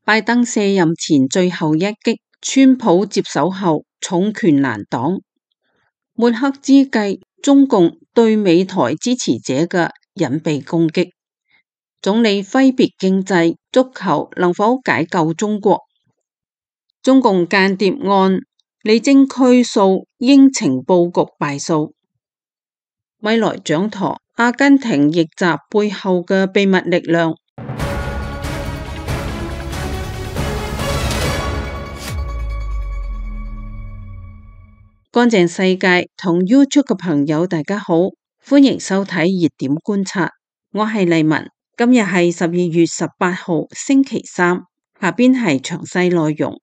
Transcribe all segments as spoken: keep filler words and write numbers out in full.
拜登卸任前最後一擊，川普接手後重拳難擋。抹黑之際，中共對美台支持者嘅隱蔽攻擊。總理揮別經濟，足球能否解救中國？中共間諜案李貞驅訴英情報局敗訴。米萊掌舵阿根廷逆襲背後嘅秘密力量。乾淨世界同 YouTube 嘅朋友大家好，歡迎收睇熱點觀察，我係麗文。今日係十二月十八號星期三，下邊係詳細內容。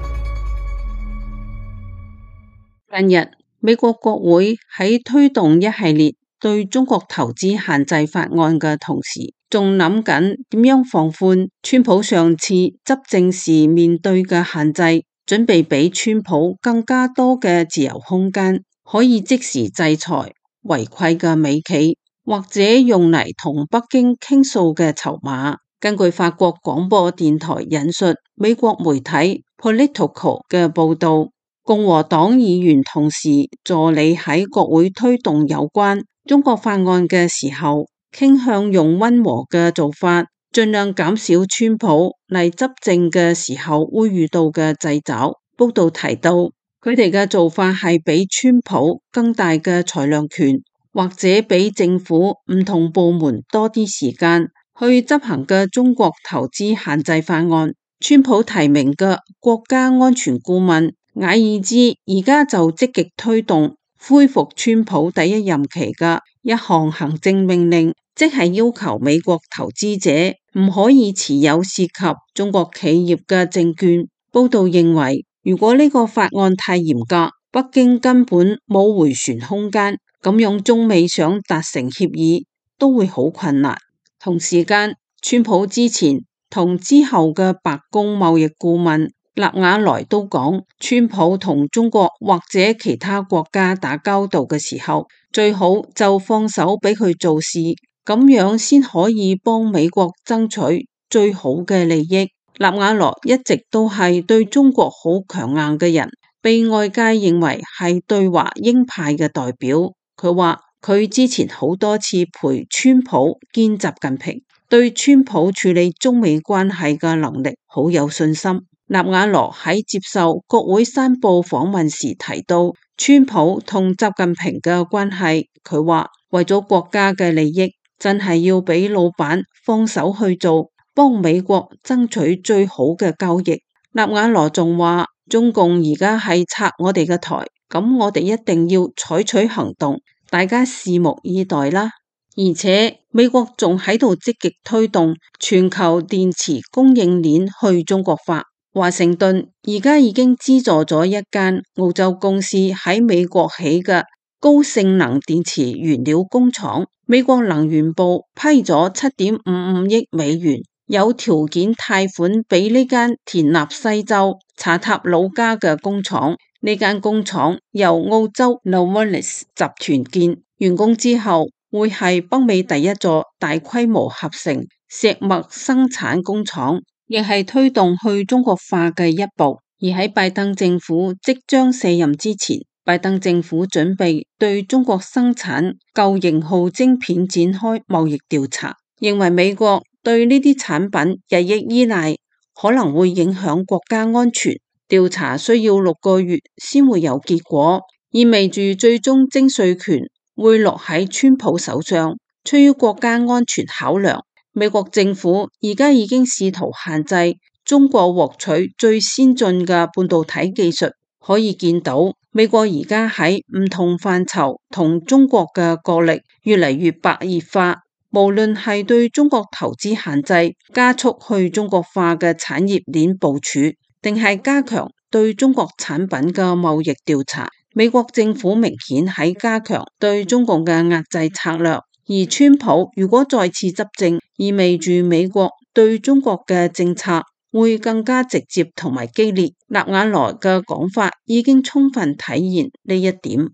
近日，美國國會喺推動一系列對中國投資限制法案嘅同時，仲諗緊點樣放寬川普上次執政時面對嘅限制，準備俾川普更加多嘅自由空間，可以即時制裁違規嘅美企，或者用嚟同北京傾訴嘅籌碼。根據法國廣播電台引述美國媒體 Politico 嘅報道，共和黨議員同時助理喺國會推動有關中國法案嘅時候，傾向用溫和嘅做法，盡量減少川普嚟執政嘅時候會遇到嘅掣肘。報道提到，佢哋嘅做法係俾川普更大嘅裁量權，或者俾政府唔同部門多啲時間去執行嘅中國投資限制法案。川普提名嘅國家安全顧問瓦爾茲而家就積極推動恢復川普第一任期嘅一項行政命令，即係要求美國投資者唔可以持有涉及中國企業嘅證券。報道認為，如果呢個法案太嚴格，北京根本冇回旋空間，咁樣中美想達成協議都會好困難。同時間，川普之前同之後嘅白宮貿易顧問納瓦萊都講，川普同中國或者其他國家打交道嘅時候，最好就放手俾佢做事，咁樣先可以幫美國爭取最好嘅利益。納瓦羅一直都係對中國好強硬嘅人，被外界認為係對華鷹派嘅代表。佢話佢之前好多次陪川普見習近平，對川普處理中美關係嘅能力好有信心。納瓦羅喺接受國會山報訪問時提到川普同習近平嘅關係，佢話為咗國家嘅利益，真係要俾老闆放手去做，幫美國爭取最好嘅交易。納瓦羅仲話，中共而家係拆我哋嘅台，咁我哋一定要採取行動，大家拭目以待啦。而且美國仲喺度積極推動全球電池供應鏈去中國化。華盛頓而家已經資助咗一間澳洲公司喺美國起嘅高性能電池原料工廠，美國能源部批咗七點五五億美元，有條件貸款俾呢間田納西州查塔努加嘅工廠。呢間工廠由澳洲 Novelis 集團建，完工之後會係北美第一座大規模合成石墨生產工廠，亦係推動去中國化嘅一步。而喺拜登政府即將卸任之前，拜登政府準備對中國生產舊型號晶片展開貿易調查，認為美國對呢啲產品日益依賴可能會影響國家安全。調查需要六個月先會有結果，意味住最終徵稅權會落喺川普手上。出於國家安全考量，美國政府而家已經試圖限制中國獲取最先進嘅半導體技術。可以見到，美國而家喺唔同範疇同中國嘅角力越嚟越白熱化，無論係對中國投資限制、加速去中國化嘅產業鏈部署，定係加強對中國產品嘅貿易調查，美國政府明顯喺加強對中國嘅壓制策略。而川普如果再次執政，意味住美國對中國嘅政策會更加直接同埋激烈。納瓦羅嘅講法已經充分體現呢一點。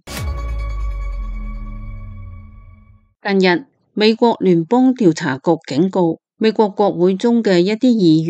近日，美國聯邦調查局警告美國國會中嘅一啲議員，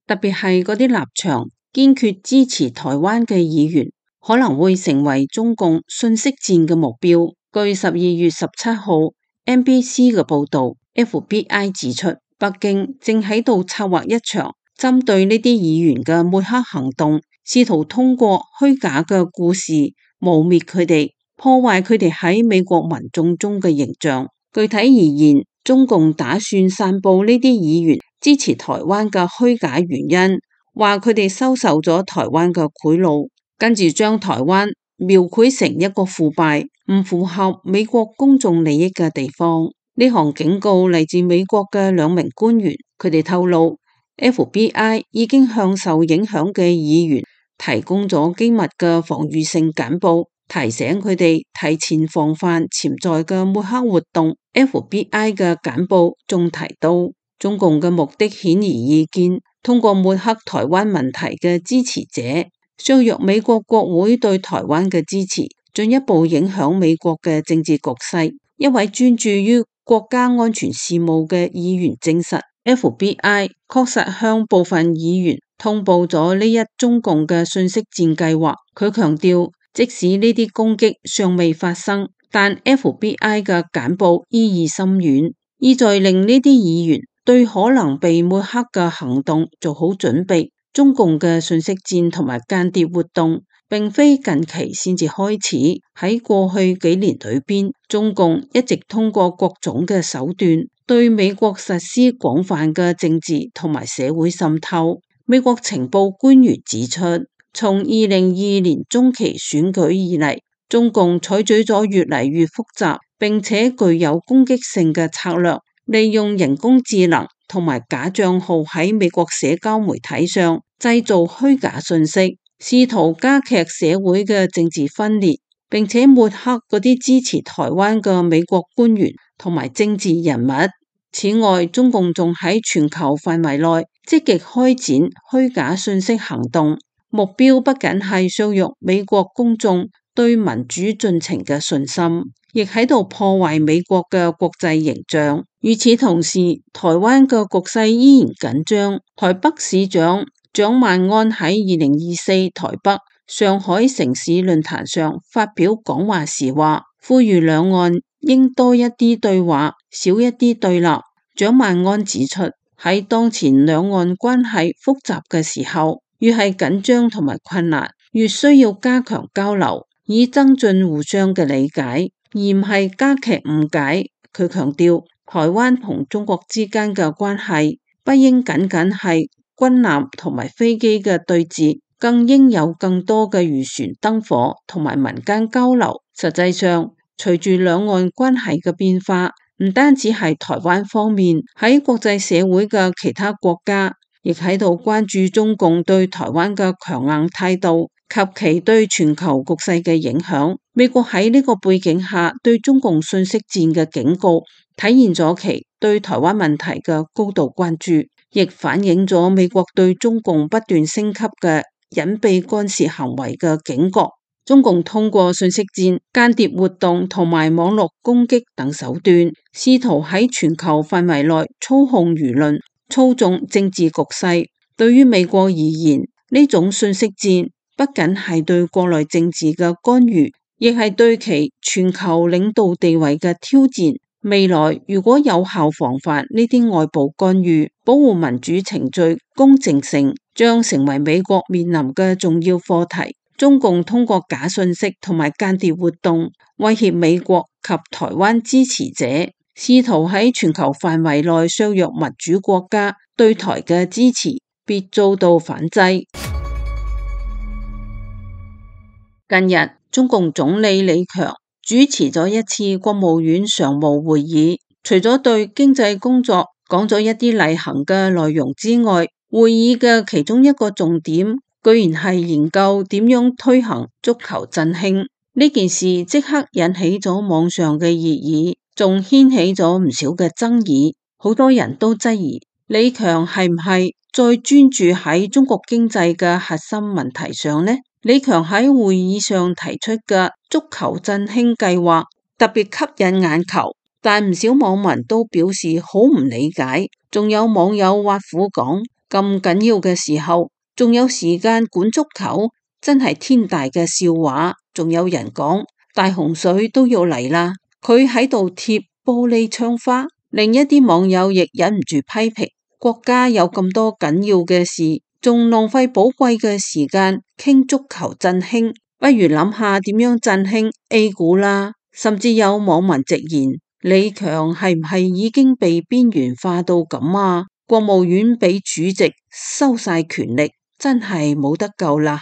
特別係嗰啲立場堅決支持台灣嘅議員，可能會成為中共信息戰嘅目標。據十二月十七號 N B C 嘅報道 ，F B I 指出，北京正喺度策劃一場針對呢啲議員嘅抹黑行動，試圖通過虛假嘅故事污衊佢哋，破壞佢哋喺美國民眾中嘅形象。具體而言，中共打算散布呢啲議員支持台灣嘅虛假原因，話佢哋收受咗台灣嘅賄賂，跟住將台灣描繪成一個腐敗、唔符合美國公眾利益嘅地方。呢項警告嚟自美國嘅兩名官員，佢哋透露 F B I 已經向受影響嘅議員提供咗機密嘅防禦性簡報，提醒佢哋提前防範潛在嘅抹黑活動。F B I 嘅簡報仲提到，中共嘅目的顯而易見，通過抹黑台灣問題嘅支持者，削弱美國國會對台灣嘅支持，進一步影響美國嘅政治局勢。一位專注於國家安全事務嘅議員證實 ，F B I 確實向部分議員通報咗呢一中共嘅信息戰計劃。佢強調，即使呢啲攻擊尚未發生，但 F B I 嘅簡報意義深遠，意在令呢啲議員對可能被抹黑嘅行動做好準備。中共嘅信息戰同埋間諜活動並非近期先至開始，喺過去幾年裏邊，中共一直通過各種嘅手段對美國實施廣泛嘅政治同埋社會滲透。美國情報官員指出，從二零二二年中期選舉以嚟，中共採取咗越嚟越複雜並且具有攻擊性嘅策略，利用人工智能同埋假賬號喺美國社交媒體上製造虛假信息，試圖加劇社會嘅政治分裂，並且抹黑嗰啲支持台灣嘅美國官員同埋政治人物。此外，中共仲喺全球範圍內積極開展虛假信息行動，目標不僅係削弱美國公眾對民主進程嘅信心，亦喺度破壞美國嘅國際形象。與此同時，台灣嘅局勢依然緊張。台北市長蔣萬安喺二零二四台北上海城市論壇上發表講話時話，呼籲兩岸應多一啲對話，少一啲對立。蔣萬安指出，喺當前兩岸關係複雜嘅時候，越係緊張同埋困難，越需要加強交流，以增進互相嘅理解，而唔係加劇誤解。佢強調，台灣同中國之間嘅關係不應僅僅係軍艦同埋飛機嘅對峙，更應有更多嘅漁船燈火同埋民間交流。實際上，隨住兩岸關係嘅變化，唔單止係台灣方面，喺國際社會嘅其他國家亦喺度關注中共對台灣嘅強硬態度及其對全球局勢嘅影響。美國喺呢個背景下對中共信息戰嘅警告，體現咗其對台灣問題嘅高度關注，亦反映咗美國對中共不斷升級嘅隱蔽干涉行為嘅警覺。中共通過信息戰、間諜活動同埋網絡攻擊等手段，試圖喺全球範圍內操控輿論、操縱政治局勢。對於美國而言，呢種信息戰不僅係對國內政治嘅干預，亦係對其全球領導地位嘅挑戰。未來如果有效防範呢啲外部干預，保護民主程序公正性，將成為美國面臨嘅重要課題。中共通過假信息同埋間諜活動，威脅美國及台灣支持者，試圖喺全球範圍內削弱民主國家對台嘅支持，必遭到反制。近日，中共總理李強主持咗一次國務院常務會議，除咗對經濟工作講咗一啲例行嘅內容之外，會議嘅其中一個重點居然係研究點樣推行足球振興。呢件事即刻引起咗網上嘅熱議，仲掀起咗唔少嘅爭議。好多人都質疑李強係唔係再專注喺中國經濟嘅核心問題上呢？李強喺會議上提出嘅足球振興計劃特別吸引眼球，但唔少網民都表示好唔理解。仲有網友挖苦講， 咁緊要嘅時候，仲有時間管足球，真係天大嘅笑話。仲有人講大洪水都要嚟啦，佢喺度貼玻璃窗花。另一啲網友亦忍唔住批評，國家有咁多緊要嘅事，仲浪費寶貴嘅時間傾足球振興，不如諗下點樣振興 A 股啦。甚至有網民直言，李強係唔係已經被邊緣化到咁啊？國務院俾主席收晒權力，真係冇得救啦。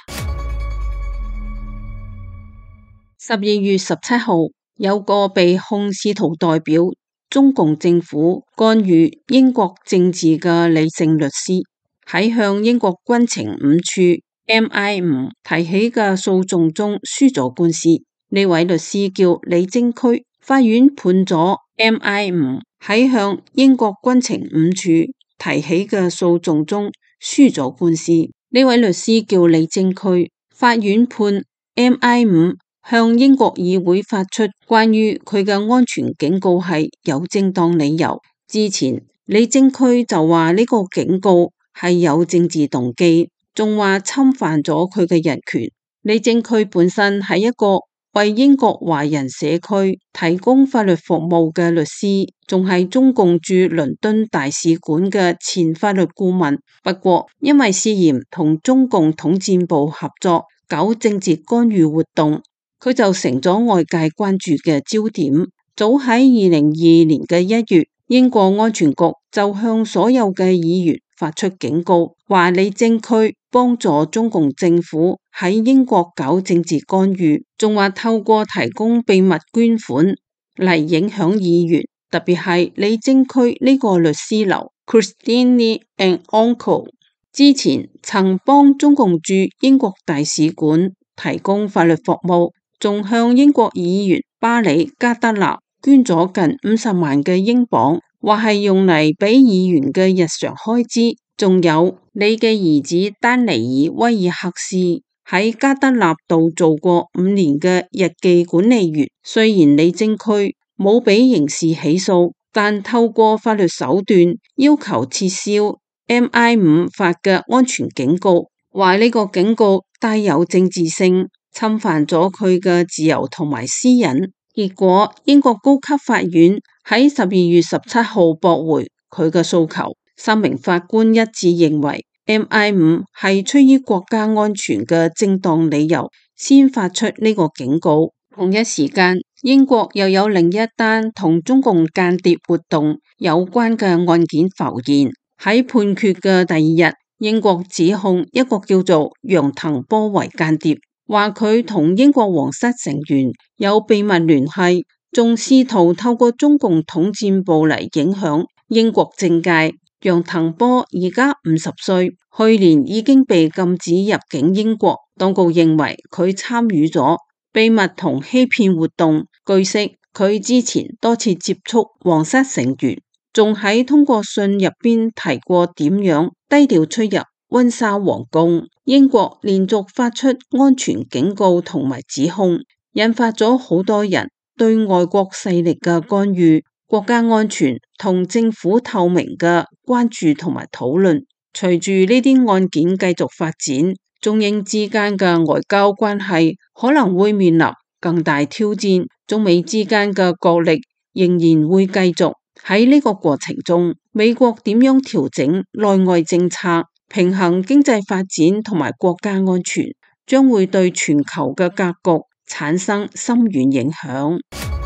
十二月十七號，有個被控試圖代表中共政府干預英國政治嘅李姓律師，喺向英國軍情五處 M I 五 提起嘅訴訟中輸咗官司。呢位律師叫李貞駒，法院判咗 M I 五 喺向英國軍情五處提起嘅訴訟中輸咗官司。呢位律師叫李貞駒，法院判 M I 五向英國議會發出關於佢嘅安全警告係有正當理由。之前李貞駒就話呢個警告係有政治動機，仲話侵犯咗佢嘅人權。李貞駒本身係一個為英國華人社區提供法律服務嘅律師，仲係中共駐倫敦大使館嘅前法律顧問。不過因為涉嫌同中共統戰部合作搞政治干預活動，佢就成咗外界關注嘅焦點。早喺二零二二年嘅一月，英國安全局就向所有嘅議員發出警告，話李貞駒幫助中共政府喺英國搞政治干預，仲話透過提供秘密捐款嚟影響議員，特別係李貞駒呢個律師樓 Christie and Uncle 之前曾幫中共駐英國大使館提供法律服務，仲向英國議員巴里加德納捐咗近五十萬嘅英鎊，話係用嚟俾議員嘅日常開支。仲有你嘅兒子丹尼爾威爾克斯喺加德納度做過五年嘅日記管理員。雖然李貞駒冇俾刑事起訴，但透過法律手段要求撤銷 M I 五 發嘅安全警告，話呢個警告帶有政治性，侵犯咗佢嘅自由同埋私隱。結果英國高級法院喺十二月十七號駁回佢嘅訴求，三名法官一致認為 M I 五 係出於國家安全嘅正當理由先發出呢個警告。同一時間，英國又有另一單同中共間諜活動有關嘅案件浮現。喺判決嘅第二日，英國指控一個叫做楊騰波為間諜，話佢同英國皇室成員有秘密聯繫，仲試圖透過中共統戰部嚟影響英國政界。楊騰波而家五十歲，去年已經被禁止入境英國，當局認為佢參與咗秘密同欺騙活動。據悉，佢之前多次接觸皇室成員，仲喺通過信入邊提過點樣低調出入溫莎皇宮。英國連續發出安全警告同埋指控，引發咗好多人對外國勢力嘅干預、國家安全同政府透明嘅關注同埋討論。隨住呢啲案件繼續發展，中英之間嘅外交關係可能會面臨更大挑戰，中美之間嘅角力仍然會繼續。喺呢個過程中，美國點樣調整內外政策，平衡經濟發展同埋國家安全，將會對全球嘅格局產生深遠影響。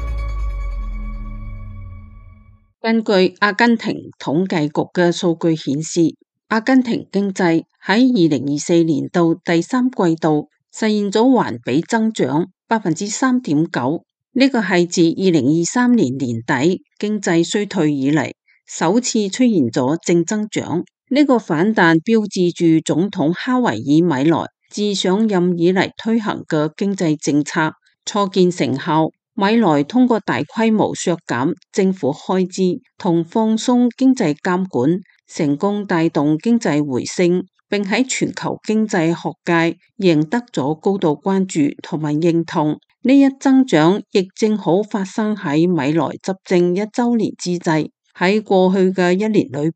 根據阿根廷統計局嘅數據顯示，阿根廷經濟喺二零二四年度第三季度實現咗環比增長百分之三點九，呢個係自二零二三年年底經濟衰退以嚟首次出現咗正增長。呢個反彈標誌住總統哈維爾米萊自上任以嚟推行嘅經濟政策初見成效。米萊通過大規模削減政府開支同放鬆經濟監管，成功帶動經濟回升，並喺全球經濟學界贏得咗高度關注同埋認同。呢一增長亦正好發生喺米萊執政一週年之際。喺過去嘅一年裏邊，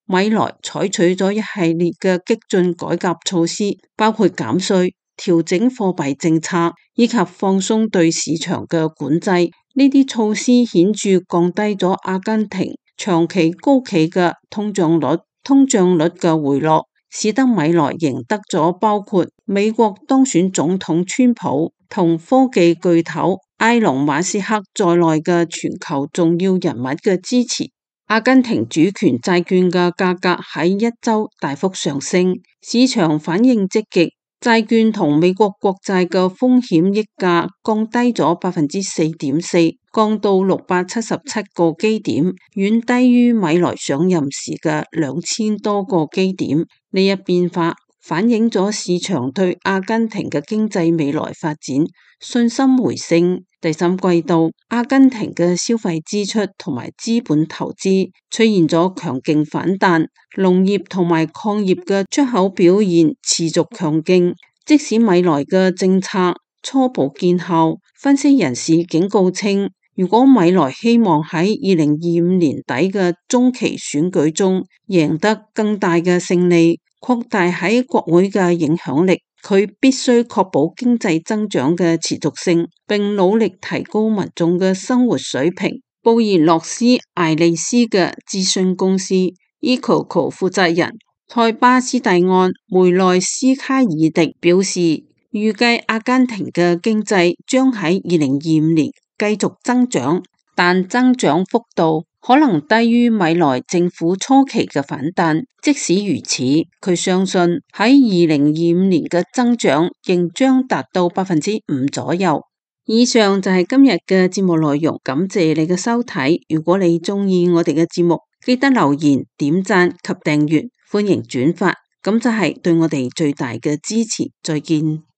米萊採取咗一系列嘅激進改革措施，包括減稅、調整貨幣政策以及放鬆對市場嘅管制。呢啲措施顯著降低咗阿根廷長期高企嘅通脹率，通脹率嘅回落，使得米萊贏得咗包括美國當選總統川普同科技巨頭埃隆馬斯克在內嘅全球重要人物嘅支持。阿根廷主權債券嘅價格喺一周大幅上升，市場反應積極，債券同美國國債嘅風險溢價降低咗百分之四點四，降到六百七十七個基點，遠低於米萊上任時嘅兩千多個基點。呢一變化反映咗市場對阿根廷嘅經濟未來發展信心回升。第三季度，阿根廷嘅消費支出同埋資本投資出現咗強勁反彈，農業同埋礦業嘅出口表現持續強勁。即使米萊嘅政策初步見效，分析人士警告稱，如果米萊希望喺二零二五年底嘅中期選舉中贏得更大嘅勝利，擴大喺國會嘅影響力，佢必須確保經濟增長嘅持續性，並努力提高民眾嘅生活水平。布宜諾斯艾利斯嘅諮詢公司 Ecoco 負責人塞巴斯蒂安梅內斯卡爾迪表示，預計阿根廷嘅經濟將喺二零二五年繼續增長，但增長幅度可能低於米萊政府初期嘅反彈。即使如此，佢相信喺二零二五年嘅增長仍將達到百分之五左右。以上就係今日嘅節目內容，感謝你嘅收睇。如果你中意我哋嘅節目，記得留言、點讚及訂閱，歡迎轉發，咁就係對我哋最大嘅支持。再見。